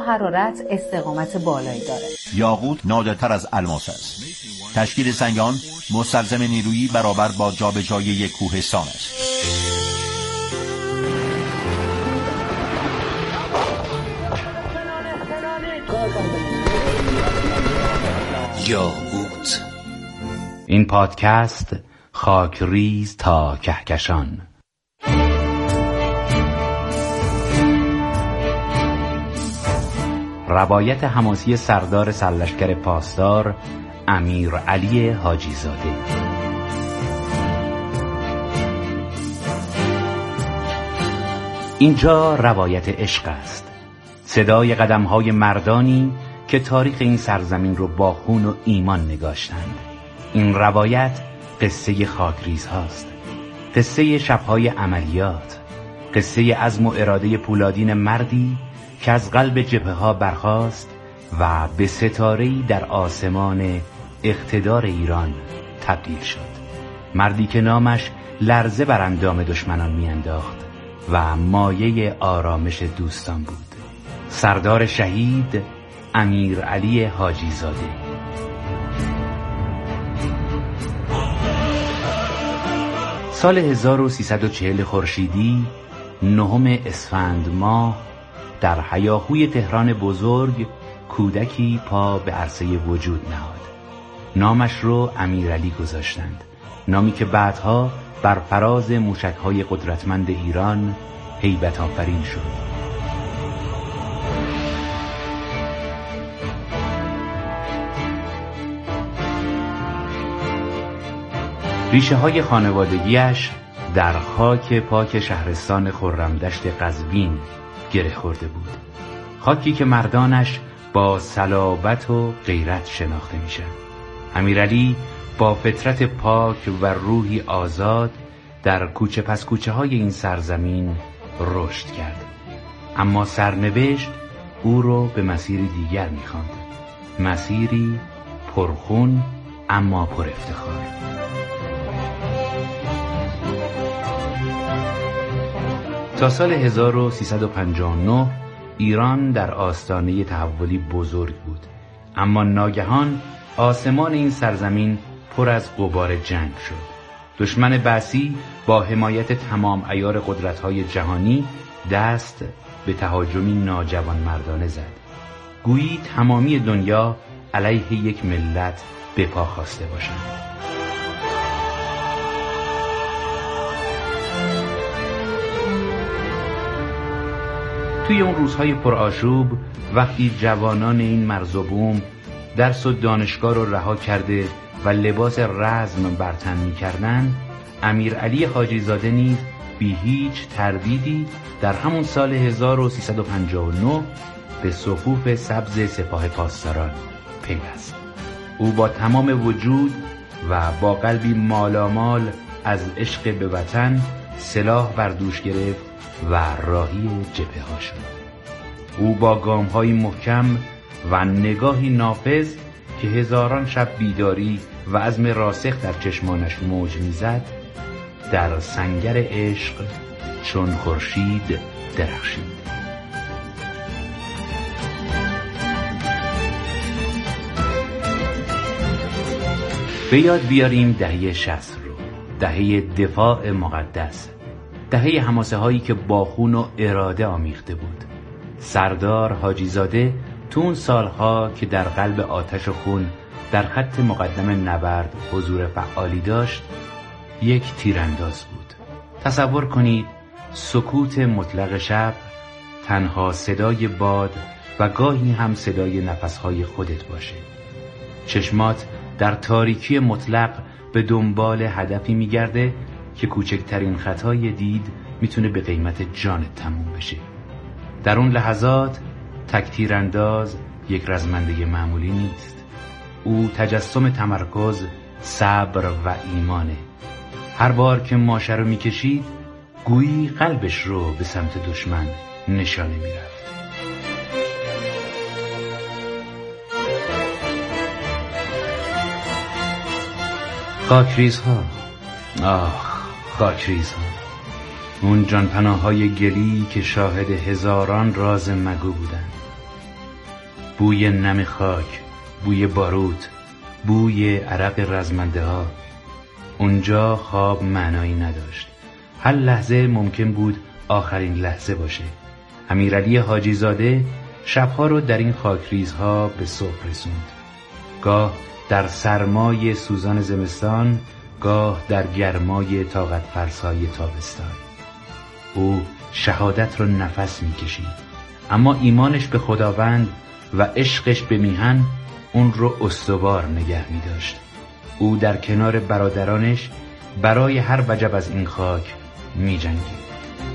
حرارت استقامت بالایی داره. یاقوت نادرتر از الماس است. تشکیل سنگان مستلزم نیرویی برابر با جابجایی یک کوهستان است. یاقوت. این پادکست خاک ریز تا کهکشان. روایت حماسی سردار سرلشکر پاسدار امیرعلی حاجی زاده. اینجا روایت عشق است، صدای قدم‌های مردانی که تاریخ این سرزمین رو با خون و ایمان نگاشتند. این روایت قصه خاکریز هاست، قصه شب‌های عملیات، قصه عزم و اراده پولادین مردی که از قلب جبهه‌ها برخاست و به ستاره‌ای در آسمان اقتدار ایران تبدیل شد. مردی که نامش لرزه بر اندام دشمنان میانداخت و مایه آرامش دوستان بود. سردار شهید امیرعلی حاجی زاده. سال 1340 خورشیدی 9 اسفند ماه در هیاهوی تهران بزرگ کودکی پا به عرصه وجود نهاد. نامش رو امیرعلی گذاشتند، نامی که بعدها بر فراز موشک‌های قدرتمند ایران هیبت آفرین شد. ریشه های خانوادگیش در خاک پاک شهرستان خرمدشت قزوین گره خورده بود، خاکی که مردانش با صلابت و غیرت شناخته میشن. امیرعلی با فطرت پاک و روحی آزاد در کوچه پس کوچه های این سرزمین رشد کرد، اما سرنوشت او رو به مسیری دیگر میخواند، مسیری پرخون اما پر افتخار. تا سال 1359 ایران در آستانه تحولی بزرگ بود، اما ناگهان آسمان این سرزمین پر از غبار جنگ شد. دشمن بعثی با حمایت تمام عیار قدرت‌های جهانی دست به تهاجمی ناجوان مردانه زد. گویی تمامی دنیا علیه یک ملت به پا خواسته باشند. توی اون روزهای پرآشوب، وقتی جوانان این مرز و بوم درس و دانشگاه رو رها کرده و لباس رزم بر تن می‌کردند، امیرعلی حاجی زاده نیز بی هیچ تردیدی در همون سال 1359 به صفوف سبز سپاه پاسداران پیوست. او با تمام وجود و با قلبی مالامال از عشق به وطن سلاح بر دوش گرفت و راهی جبهه‌ها شد. او با گام‌های محکم و نگاهی نافذ که هزاران شب بیداری و عزم راسخ در چشمانش موج می‌زد، در سنگر عشق چون خورشید درخشید. به یاد بیاریم دهه 60 رو، دهه دفاع مقدس، دهه حماسه هایی که با خون و اراده آمیخته بود. سردار حاجی زاده تو اون سالها که در قلب آتش و خون در خط مقدم نبرد حضور فعالی داشت، یک تیرانداز بود. تصور کنید سکوت مطلق شب، تنها صدای باد و گاهی هم صدای نفسهای خودت باشه. چشمات در تاریکی مطلق به دنبال هدفی میگرده که کوچکترین خطای دید میتونه به قیمت جانت تموم بشه. در اون لحظات تک تیرانداز یک رزمنده معمولی نیست. او تجسم تمرکز، صبر و ایمانه. هر بار که ماشه رو میکشید گویی قلبش رو به سمت دشمن نشانه میرفت. خاکریزها، آخ خاکریزها، اون جانپناه‌های گلی که شاهد هزاران راز مگو بودن. بوی نم خاک، بوی باروت، بوی عرق رزمنده ها. اونجا خواب معنایی نداشت. هر لحظه ممکن بود آخرین لحظه باشه. امیرعلی حاجی زاده شبها رو در این خاکریزها به صبح رسوند. گاه در سرمای سوزان زمستان، گاه در گرمای طاقت فرسای تابستان. او شهادت رو نفس میکشید، اما ایمانش به خداوند و عشقش به میهن اون رو استوار نگه می‌داشت. او در کنار برادرانش برای هر وجب از این خاک می‌جنگید.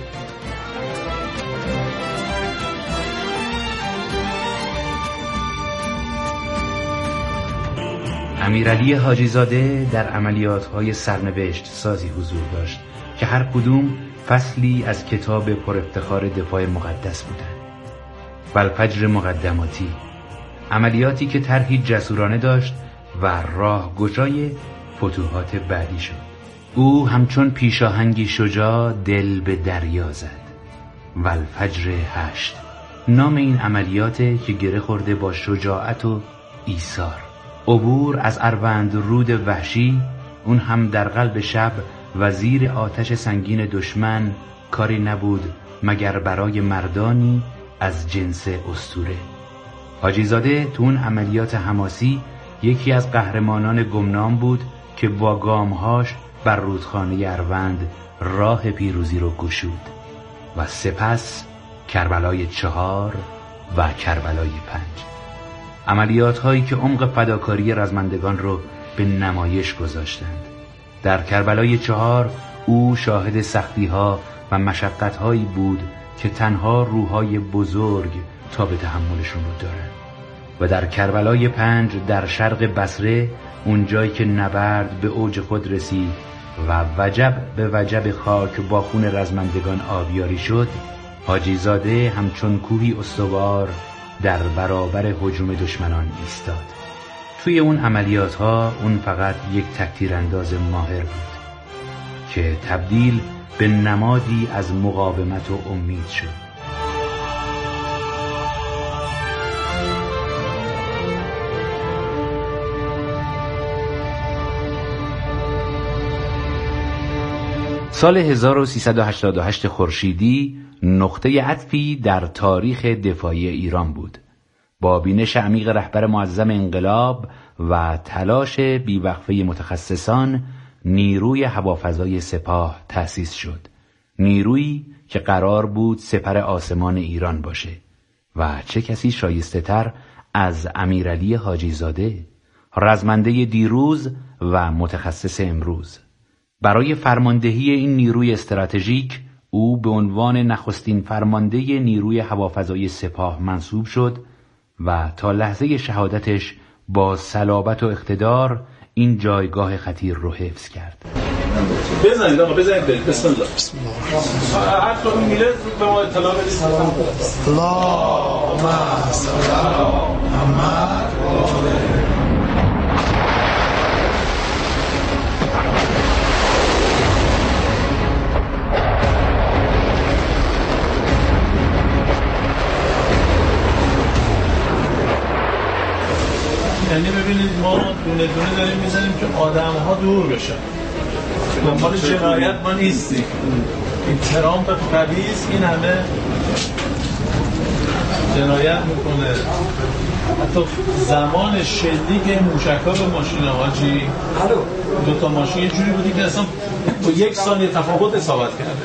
امیرعلی حاجی زاده در عملیات‌های سرنوشت سازی حضور داشت که هر کدوم فصلی از کتاب پر افتخار دفاع مقدس بودند. والفجر مقدماتی، عملیاتی که طرحی جسورانه داشت و راهگشای فتوحات بعدی شد. او همچون پیشاهنگی شجاع دل به دریا زد. والفجر 8 نام این عملیاته که گره خورده با شجاعت و ایثار. عبور از اروند رود وحشی، اون هم در قلب شب و زیر آتش سنگین دشمن، کاری نبود مگر برای مردانی از جنس اسطوره. حاجی زاده تو اون عملیات حماسی یکی از قهرمانان گمنام بود که با گامهاش بر رودخانه اروند راه پیروزی رو گشود. و سپس کربلای 4 و کربلای 5، عملیات هایی که عمق فداکاری رزمندگان رو به نمایش گذاشتند. در کربلای 4 او شاهد سختی ها و مشقت هایی بود که تنها روحای بزرگ تا به تحملشون رو دارن. و در کربلای 5 در شرق بصره، اون جایی که نبرد به اوج خود رسید و وجب به وجب خاک با خون رزمندگان آبیاری شد، حاجی زاده همچون کوهی استوار در برابر هجوم دشمنان ایستاد. توی اون عملیات ها اون فقط یک تکتیرانداز ماهر بود که تبدیل به نمادی از مقاومت و امید شد. سال 1388 خورشیدی نقطه عطفی در تاریخ دفاعی ایران بود. با بینش عمیق رهبر معظم انقلاب و تلاش بیوقفه متخصصان، نیروی هوافضای سپاه تأسیس شد. نیرویی که قرار بود سپر آسمان ایران باشه. و چه کسی شایسته تر از امیرعلی حاجی زاده، رزمنده دیروز و متخصص امروز. برای فرماندهی این نیروی استراتژیک او به عنوان نخستین فرمانده نیروی هوافضای سپاه منصوب شد و تا لحظه شهادتش با صلابت و اقتدار این جایگاه خطیر رو حفظ کرد. بزنید آقا، بزنید برید. بسم الله. بسم الله. هر کدوم میره به ما اطلاع بدید. اللهم صل علی محمد و آله. یعنی ببینید ما دونه دونه داریم میزنیم که آدم ها دور بشن. دنبال جنایت ما نیستیم. این ترامپ خبیث این همه جنایت میکنه. حتی زمان شلیک موشک‌ها به ماشین حاجی، دو تا ماشین یه جوری بودی که اصلا با 1 ثانیه تفاوت اصابت کرده.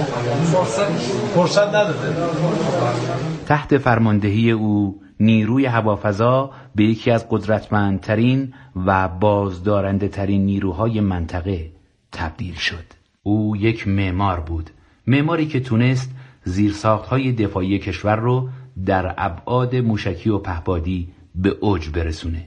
فرصت نداده. تحت فرماندهی او نیروی هوافضا به یکی از قدرتمندترین و بازدارنده ترین نیروهای منطقه تبدیل شد. او یک معمار بود، معماری که تونست زیرساخت‌های دفاعی کشور رو در ابعاد موشکی و پهپادی به اوج برسونه.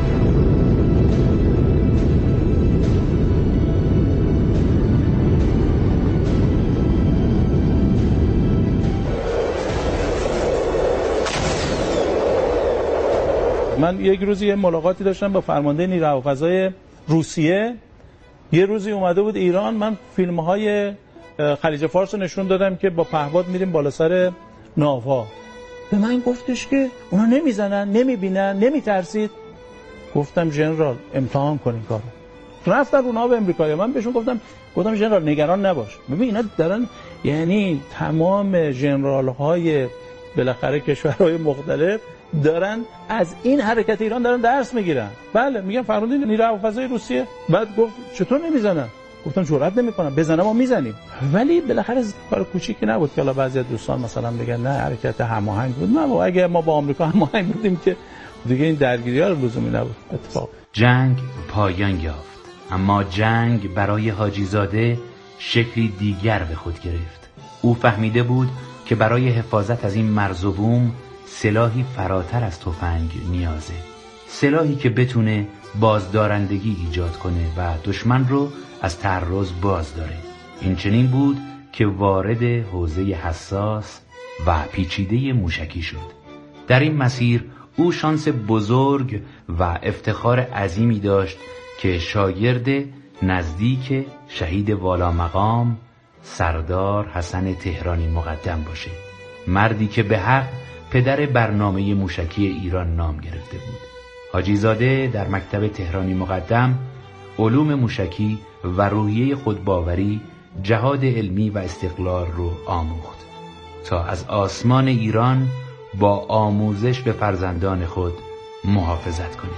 من یک روزی یه ملاقاتی داشتم با فرمانده نیروی هوافضای روسیه. یه روزی اومده بود ایران، من فیلم‌های خلیج فارس رو نشون دادم که با پهپاد میریم بالا سر ناوها. به من گفتش که اونا نمیزنن، نمیبینن، نمیترسید. گفتم ژنرال امتحان کنین کارو. رفتن اونها به امریکایی. من بهشون گفتم ژنرال نگران نباش. ببین اینا دارن، یعنی تمام ژنرال های بالاخره کشورهای مختلف دارن از این حرکت ایران دارن درس میگیرن. بله میگن فرمانده نیروی هوافضای روسیه. بعد گفت چطور نمیزنن؟ گفتم جرئت نمیکنم، بزنم ما میزنیم. ولی بالاخره کار کوچیکی نبود که حالا بعضی از دوستان مثلا بگن نه حرکت هماهنگ بود. نه اگه ما با آمریکا هماهنگ بودیم که دیگه این درگیری‌ها لزومی نبود. اتفاق جنگ پایان یافت، اما جنگ برای حاجی زاده شکلی دیگر به خود گرفت. او فهمیده بود که برای حفاظت از این مرز و بوم سلاحی فراتر از تفنگ نیازه، سلاحی که بتونه بازدارندگی ایجاد کنه و دشمن رو از تعرض باز داره. این چنین بود که وارد حوزه حساس و پیچیده موشکی شد. در این مسیر او شانس بزرگ و افتخار عظیمی داشت که شاگرد نزدیک شهید والا مقام سردار حسن تهرانی مقدم باشه، مردی که به حق پدر برنامه موشکی ایران نام گرفته بود. حاجی زاده در مکتب تهرانی مقدم علوم موشکی و روحیه خودباوری، جهاد علمی و استقلال رو آموخت تا از آسمان ایران با آموزش به فرزندان خود محافظت کنه.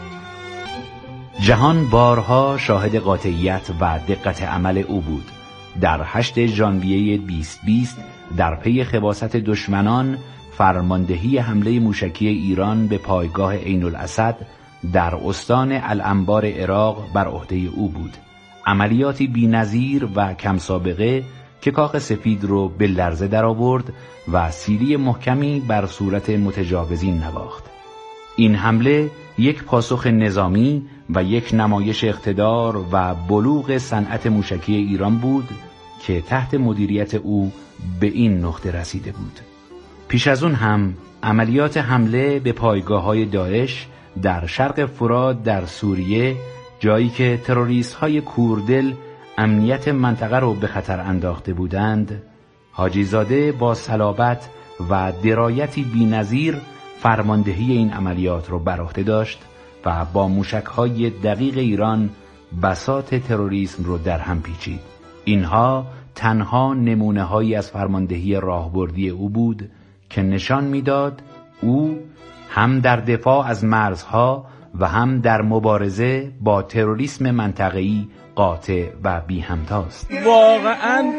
جهان بارها شاهد قاطعیت و دقت عمل او بود. در 8 ژانویه 2020 در پی خباثت دشمنان فرماندهی حمله موشکی ایران به پایگاه عین الاسد در استان الانبار عراق بر عهده او بود. عملیاتی بی‌نظیر و کم سابقه که کاخ سفید رو به لرزه درآورد و سیلی محکمی بر صورت متجاوزین نواخت. این حمله یک پاسخ نظامی و یک نمایش اقتدار و بلوغ صنعت موشکی ایران بود که تحت مدیریت او به این نقطه رسیده بود. پیش از اون هم عملیات حمله به پایگاه‌های داعش در شرق فرات در سوریه، جایی که تروریست‌های کوردل امنیت منطقه رو به خطر انداخته بودند، حاجی زاده با صلابت و درایتی بی‌نظیر فرماندهی این عملیات رو بر عهده داشت و با موشک‌های دقیق ایران بساط تروریسم رو در هم پیچید. اینها تنها نمونه‌هایی از فرماندهی راهبردی او بود که نشان می‌داد او هم در دفاع از مرزها و هم در مبارزه با تروریسم منطقه‌ای قاطع و بی همتاست. واقعاً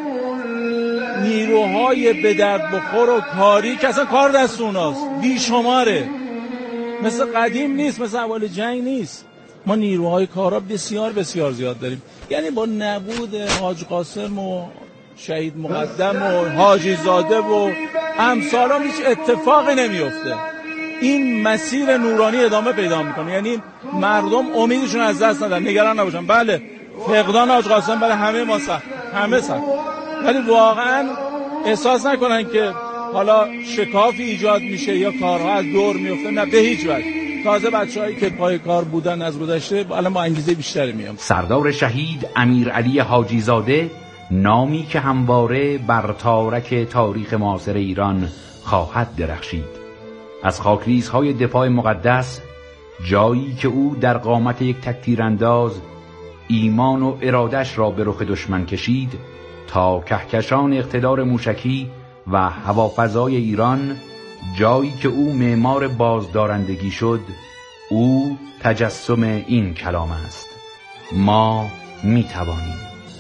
نیروهای به درد بخور و کاری که اصلا کار دست اوناست بیشماره، مثل قدیم نیست، مثل اول جنگ نیست. ما نیروهای کارا بسیار بسیار زیاد داریم. یعنی با نبود حاج قاسم و شهید مقدم و حاجی زاده و امثالام هیچ اتفاقی نمیفته. این مسیر نورانی ادامه پیدا میکنه. یعنی مردم امیدشون از دست ندن، نگران نباشن. بله فقدان حاج قاسم برای همه ما سخت، همه سخت، ولی واقعا احساس نکنن که حالا شکافی ایجاد میشه یا کارها از دور میفته. نه، به هیچ وجه. تازه بچه‌هایی که پای کار بودن از گذشته الان با انگیزه بیشتری میام. سردار شهید امیرعلی حاجی زاده، نامی که همواره بر تارک تاریخ معاصر ایران خواهد درخشید. از خاکریزهای دفاع مقدس، جایی که او در قامت یک تکتیرانداز ایمان و ارادش را به رخ دشمن کشید، تا کهکشان اقتدار موشکی و هوافضای ایران، جایی که او معمار بازدارندگی شد، او تجسم این کلام است: ما می توانیم.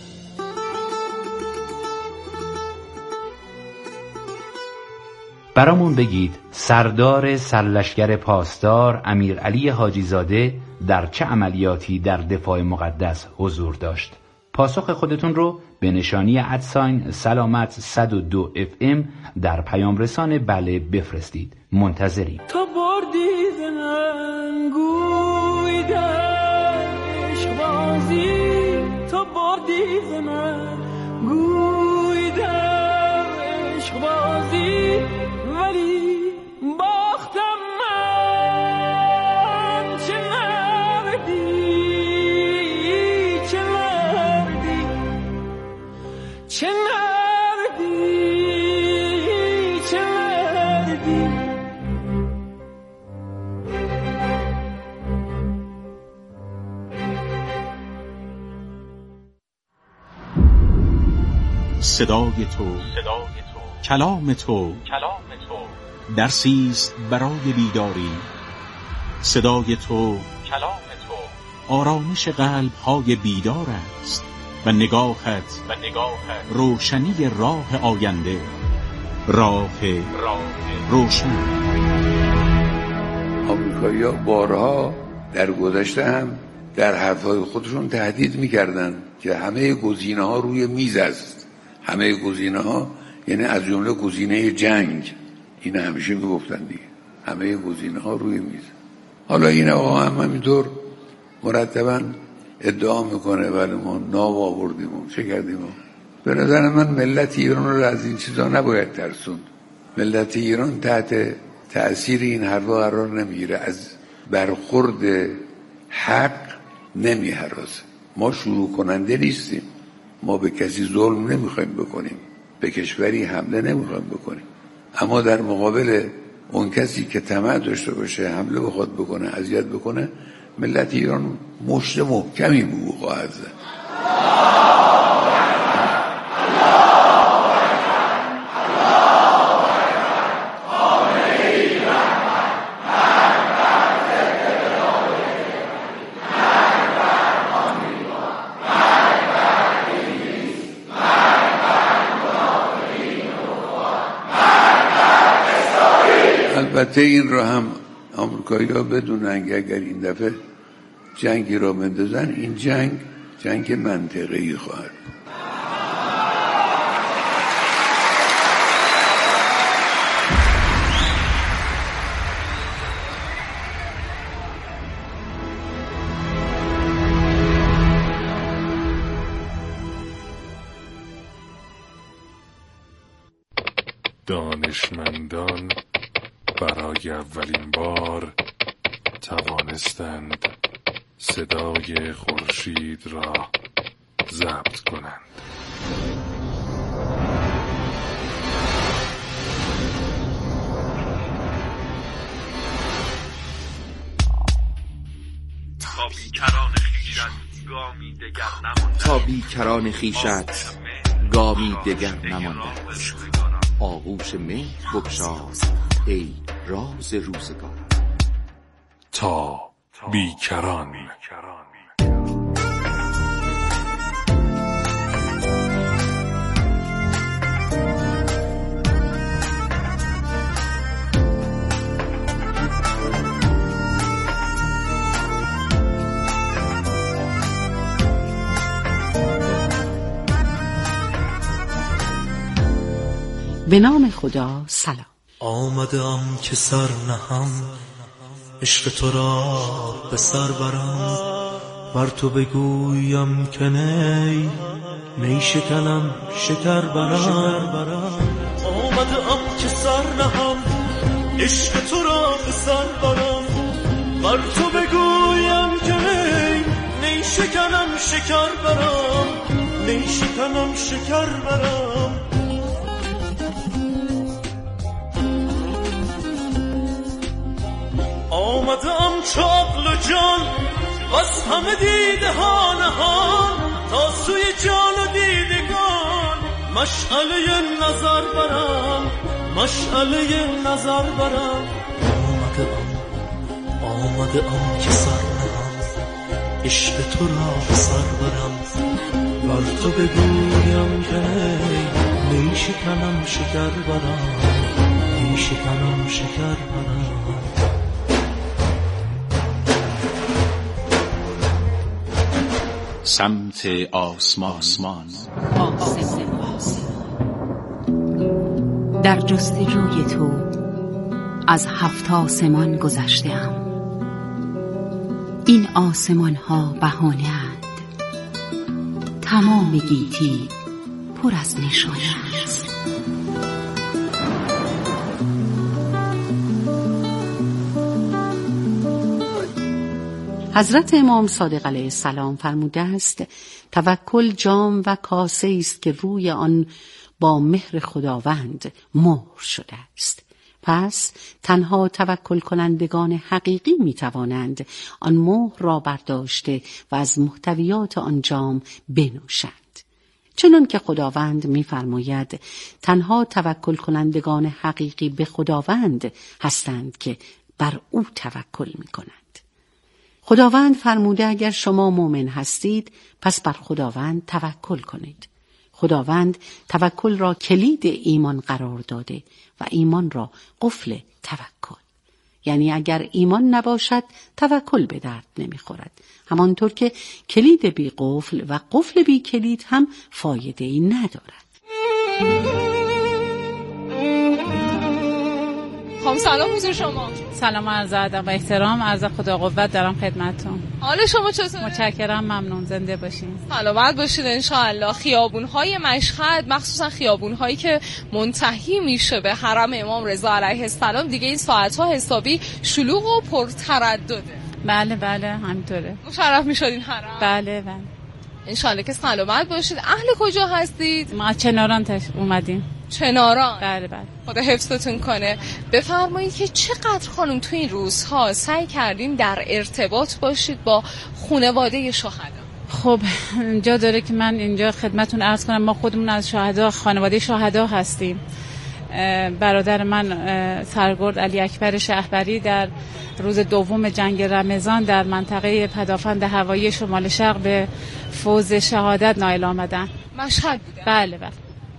برامون بگید سردار سرلشکر پاسدار امیرعلی حاجی زاده در چه عملیاتی در دفاع مقدس حضور داشت؟ پاسخ خودتون رو به نشانی @سلامت 102 FM در پیام رسان بله بفرستید. منتظریم. تو بردی ز من گوی در عشق‌بازی، تو بردی ز من گوی در عشق‌بازی، ولی باختم من. چه مردی، چه مردی، چه مردی، چه مردی. صدای تو، کلام تو درسیست برای بیداری. صدای تو، آرامش قلب های بیدار است و نگاهت روشنی راه آینده، راه روشن. آمریکایی‌ها بارها در گذشته هم در حرفهای خودشون تهدید می‌کردند که همه گزینه‌ها روی میز است. همه گزینه‌ها یعنی از جمله گزینه جنگ. این همیشه میگفتن دیگه، همه گزینه‌ها روی میز. حالا این آقا هم همینطور مرتباً ادعا میکنه ولی ما ناب آوردیم و چه کردیم. به نظر من ملت ایران رو از این چیزا نباید ترسوند. ملت ایران تحت تأثیر این حرفا قرار نمیگیره، از برخورد حق نمیهراسه. ما شروع کننده نیستیم، ما به کسی ظلم نمیخوایم بکنیم، به کشوری حمله نمیخوایم بکنیم، اما در مقابل اون کسی که طمع داشته باشه حمله بخواد بکنه، اذیت بکنه، ملت ایران مشت محکمی به او خواهد زد. البته این رو هم آمریکایی‌ها بدونن که اگر این دفعه جنگی را بندازن، این جنگ منطقه‌ای خواهد. دانشمندان برای اولین بار توانستند صدای خورشید را ضبط کنند. تا بیکران خویشت گامی دگر نمانده. آغوش مهر بگشای ای راز روزگار. تا بیکران. به نام خدا. سلام. آمدم که سر نهم، عشق تو را به سر برم، بر تو بگویم که نی شکنم شکر برم. آمدم که سر نهم، عشق تو را به سر برم، بر تو بگویم که نی شکنم شکر برم، نی شکنم شکر برم. آمدم چو عقل و جان از همه دیده ها نهان، تا سوی جان و دیدگان مشعله نظر برم، مشعله نظر برم. آمدم که سر نهم، عشق تو را به سر برم، بر تو بگویم که نی شکنم شکر برم، نی شکنم شکر برم. سمت آسمان. در جستجوی تو از 7 آسمان گذشته‌ام. این آسمان ها بهانه‌اند، تمام گیتی پر از نشانه است. حضرت امام صادق علیه السلام فرموده است توکل جام و کاسه است که روی آن با مهر خداوند مهر شده است. پس تنها توکل کنندگان حقیقی می توانند آن مهر را برداشته و از محتویات آن جام بنوشند. چنان که خداوند می‌فرماید تنها توکل کنندگان حقیقی به خداوند هستند که بر او توکل می‌کنند. خداوند فرموده اگر شما مؤمن هستید پس بر خداوند توکل کنید. خداوند توکل را کلید ایمان قرار داده و ایمان را قفل توکل. یعنی اگر ایمان نباشد توکل به درد نمیخورد. همانطور که کلید بی قفل و قفل بی کلید هم فایده ای ندارد. خانم سلام حضور شما. سلام عرض ادب و احترام، عرض خدا قوت دارم خدمتتون. حال شما چطوره؟ متشکرم، ممنون، زنده باشین. سلامت باشید ان شاء الله. خیابون‌های مشهد، مخصوصا خیابون‌هایی که منتهی میشه به حرم امام رضا علیه السلام، دیگه این ساعت‌ها حسابی شلوغ و پرتردده. بله بله همینطوره. مشرف میشد این حرم. بله بله. ان شاء الله که سلامت باشید. اهل کجا هستید؟ ما چناران اومدیم. چناران. بله بله. خدا حفظتون کنه. بفرمایید که چقدر خانم تو این روزها سعی کردین در ارتباط باشید با خانواده شهدا؟ خب جا داره که من اینجا خدمتون عرض کنم ما خودمون از شهدا، خانواده شهدا هستیم. برادر من سرگرد علی اکبر شهبری در روز دوم جنگ رمضان در منطقه پدافند هوایی شمال شرق به فوز شهادت نائل آمدن. مشهد بوده؟ بله بله.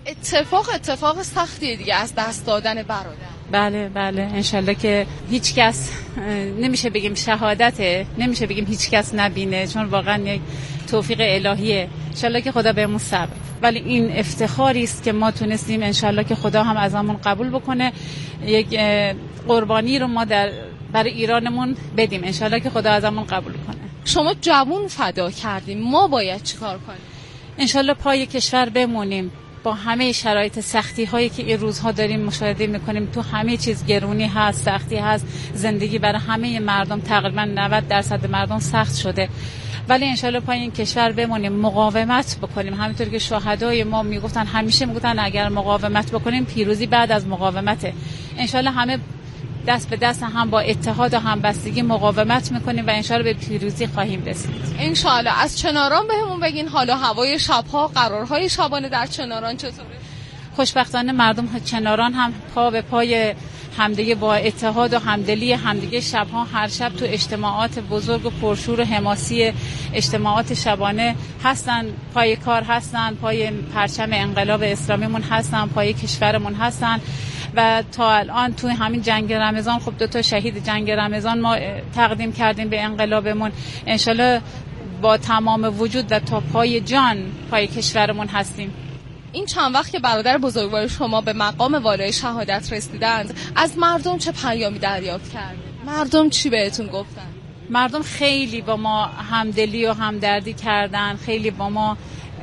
اتفاق سختیه دیگه از دست دادن برادر. بله بله، انشالله که هیچ کس نمیشه بگیم شهادته، نمیشه بگیم هیچ کس نبینه، چون واقعا یک توفیق الهیه. انشالله که خدا بهمون صبر، ولی این افتخاری است که ما تونستیم انشالله که خدا هم ازمون قبول بکنه، یک قربانی رو ما برای ایرانمون بدیم، انشالله که خدا ازمون قبول کنه. شما جوون فدا کردیم، ما باید چیکار کنیم؟ انشالله پای کشور بمونیم با همه شرایط سختی هایی که این روزها داریم مشاهده میکنیم. تو همه چیز گرونی هست، سختی هست، زندگی برای همه مردم تقریبا 90% مردم سخت شده، ولی انشالله پای این کشور بمونیم، مقاومت بکنیم. همینطور که شهدای ما میگفتن، همیشه میگفتن اگر مقاومت بکنیم پیروزی بعد از مقاومته. انشالله همه دست به دست هم با اتحاد و همبستگی مقاومت میکنیم و انشالله به پیروزی خواهیم رسید انشالله. از چناران بهمون بگین حالا هوای شبها، قرارهای شبانه در چناران چطوره؟ خوشبختانه مردم چناران هم پا به پای همدیگه با اتحاد و همدلی همدیگه شبها هر شب تو اجتماعات بزرگ و پرشور و حماسی اجتماعات شبانه هستن، پای کار هستن، پای پرچم انقلاب اسلامیمون هستن، پای کشورمون هستن. و تا الان توی همین جنگ رمضان خب 2 شهید جنگ رمضان ما تقدیم کردیم به انقلابمون. انشالله با تمام وجود و تا پای جان پای کشورمون هستیم. این چند وقت که برادر بزرگوار شما به مقام والای شهادت رسیدند، از مردم چه پیامی دریافت کردید؟ مردم چی بهتون گفتن؟ مردم خیلی با ما همدلی و همدردی کردن، خیلی با ما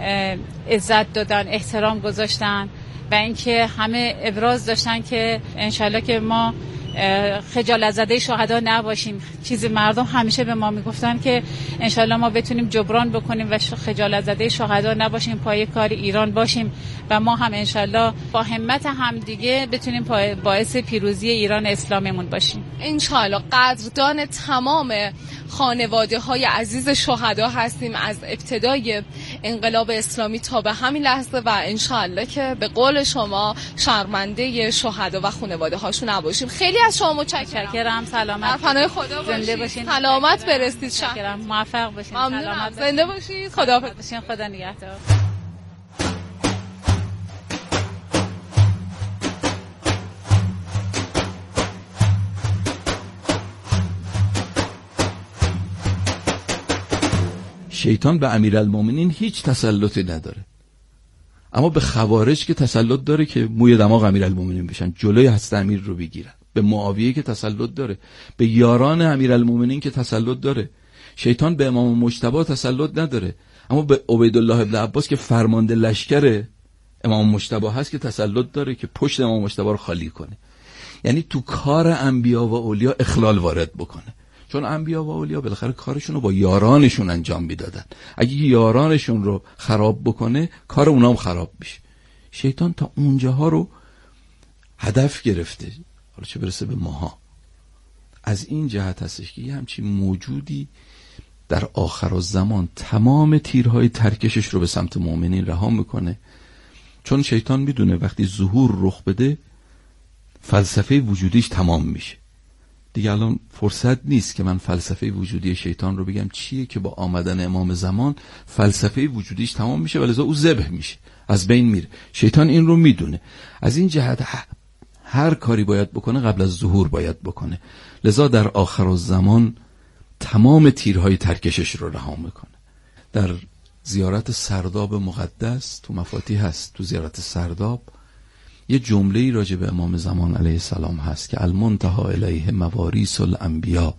عزت دادن، احترام گذاشتن و اینکه همه ابراز داشتن که انشالله که ما خجالت زده شهدا نباشیم. چیزی مردم همیشه به ما میگفتن که انشالله ما بتونیم جبران بکنیم و خجالت زده شهدا نباشیم، پای کار ایران باشیم و ما هم انشالله با همت هم دیگه بتونیم باعث پیروزی ایران اسلامیمون باشیم انشالله. قدردان تمام خانواده های عزیز شهدا هستیم از ابتدای انقلاب اسلامی تا به همین لحظه و انشالله که به قول شما شرمنده شهدا و خانواده هاشون نباشیم. خیلی از شما متشکرم. سلامت. در پناه خدا زنده باشید. سلامت برسید. شکرم. موفق باشید. سلامت. زنده باشید. خداحافظ باشین. خدا نگهدار. شیطان به امیرالمومنین هیچ تسلطی نداره، اما به خوارج که تسلط داره که موی دماغ امیرالمومنین بشن، جلوی هست امیر رو بگیرن. به معاویه که تسلط داره، به یاران امیرالمومنین که تسلط داره. شیطان به امام مجتبی تسلط نداره، اما به عبیدالله ابن عباس که فرمانده لشکر امام مجتبی هست که تسلط داره که پشت امام مجتبی رو خالی کنه. یعنی تو کار انبیا و اولیا اخلال وارد بکنه، چون انبیا و اولیا بالاخره کارشون رو با یارانشون انجام میدادن. اگه یارانشون رو خراب بکنه کار اونا هم خراب میشه. شیطان تا اونجاها رو هدف گرفته، حالا چه برسه به ماها. از این جهت هستش که یه همچین موجودی در آخرالزمان تمام تیرهای ترکشش رو به سمت مؤمنین رها میکنه، چون شیطان میدونه وقتی ظهور رخ بده فلسفه وجودیش تمام میشه. دیگه الان فرصت نیست که من فلسفه وجودی شیطان رو بگم چیه که با آمدن امام زمان فلسفه وجودیش تمام میشه و لذا او ذبح میشه، از بین میره. شیطان این رو میدونه. از این جهت هر کاری باید بکنه قبل از ظهور باید بکنه، لذا در آخرالزمان تمام تیرهای ترکشش رو رها میکنه. در زیارت سرداب مقدس تو مفاتیح هست، تو زیارت سرداب یه جمله‌ای راجع به امام زمان علیه السلام هست که المنتهی الیه مواریث الانبیا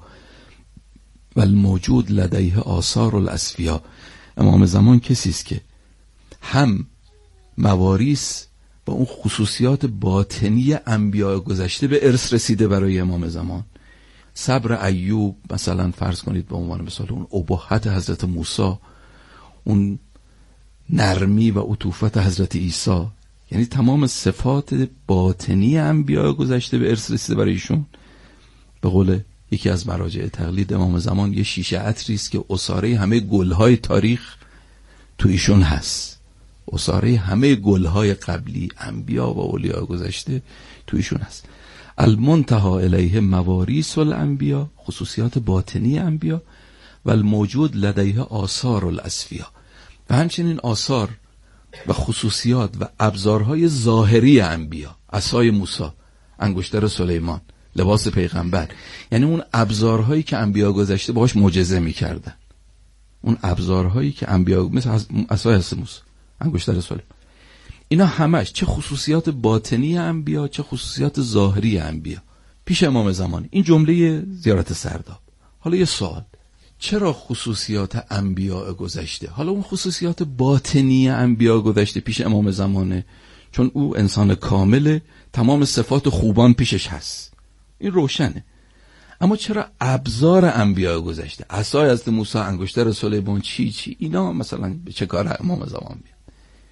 و الموجود لدیه آثار الاسفیا. امام زمان کسی است که هم مواریث و اون خصوصیات باطنی انبیاء گذشته به ارث رسیده برای امام زمان. صبر ایوب مثلا فرض کنید به عنوان مثال، اون ابهت حضرت موسی، اون نرمی و عطوفت حضرت عیسی، یعنی تمام صفات باطنی انبیاء گذشته به ارث رسیده برای ایشون. به قول یکی از مراجع تقلید، امام زمان یه شیشه عطری است که عصاره همه گل‌های تاریخ تو ایشون هست. عصاره همه گل‌های قبلی انبیاء و اولیاء گذشته تو ایشون هست. المنتهی الیه مواریث الانبیا، خصوصیات باطنی انبیا، و الموجود لدیه آثار الاسفیا، و همچنین آثار و خصوصیات و ابزارهای ظاهری انبیا، عصای موسی، انگشتر سلیمان، لباس پیغمبر، یعنی اون ابزارهایی که انبیا گذشته باهاش معجزه میکردن، اون ابزارهایی که انبیا، مثل عصای موسی، انگشتر سلیمان، اینا همش چه خصوصیات باطنی انبیا چه خصوصیات ظاهری انبیا پیش امام زمان. این جمله زیارت سرداب. حالا یه سوال، چرا خصوصیات انبیاء گذشته، حالا اون خصوصیات باطنی انبیاء گذشته پیش امام زمانه؟ چون او انسان کامله، تمام صفات خوبان پیشش هست، این روشنه. اما چرا ابزار انبیاء گذشته، عصای حضرت موسی، انگشتر سلیمان، چی اینا مثلا به چه کار امام زمان میاد؟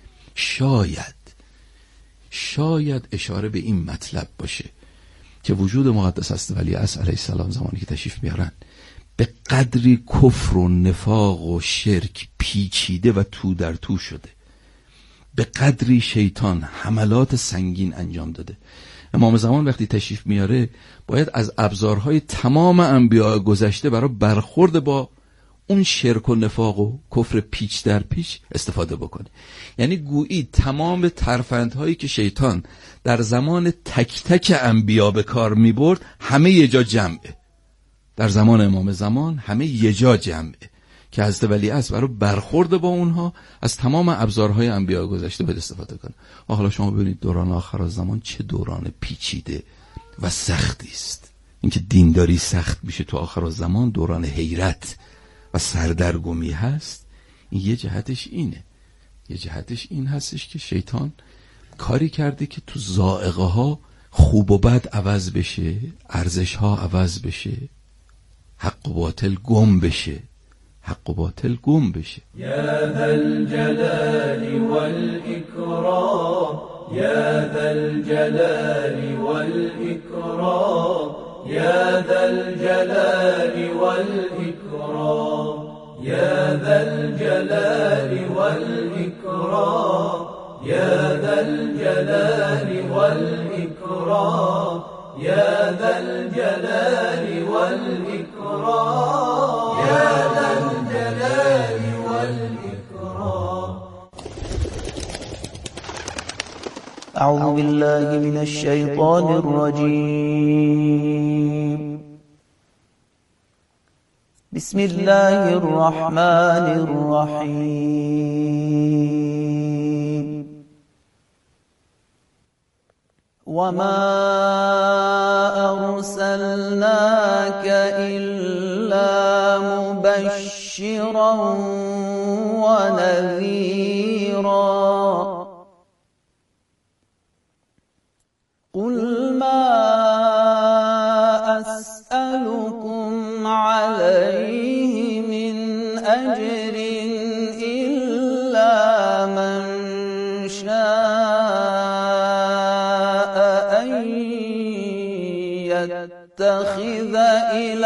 شاید اشاره به این مطلب باشه که وجود مقدس است ولیعصر علیه السلام زمانی که تشریف میارن به قدری کفر و نفاق و شرک پیچیده و تو در تو شده، به قدری شیطان حملات سنگین انجام داده. امام زمان وقتی تشریف میاره باید از ابزارهای تمام انبیاء گذشته برای برخورد با اون شرک و نفاق و کفر پیچ در پیچ استفاده بکنه. یعنی گویی تمام ترفندهایی که شیطان در زمان تک تک انبیا به کار میبرد همه یه جا جمعه. در زمان امام زمان همه یه جا جمعه که حضرت ولیعصر برای برخورد با اونها از تمام ابزارهای انبیا گذشته باید استفاده کنه. و حالا شما ببینید دوران آخرالزمان چه دوران پیچیده و سختی است. اینکه دینداری سخت میشه تو آخرالزمان، دوران حیرت و سردرگمی هست. این یه جهتش اینه، یه جهتش این هستش که شیطان کاری کرده که تو ذائقه ها خوب و بد عوض بشه، ارزش ها عوض بشه، حق و باطل گم بشه، حق و باطل گم بشه. یا ذا الجلال والإکرام، یا ذا الجلال والإکرام، یا ذا الجلال والإکرام، یا ذا الجلال والإکرام، یا ذا الجلال والإکرام، یا ذا الجلال والإکرام، یا ذا الجلال والإکرام. اعوذ بالله من الشیطان الرجیم. بسم الله الرحمن الرحیم. وما أرسلناك إلا مبشرا ونذيرا. قل ما أسألكم عليه من أجر إلا من شاء أن يتخذ إلى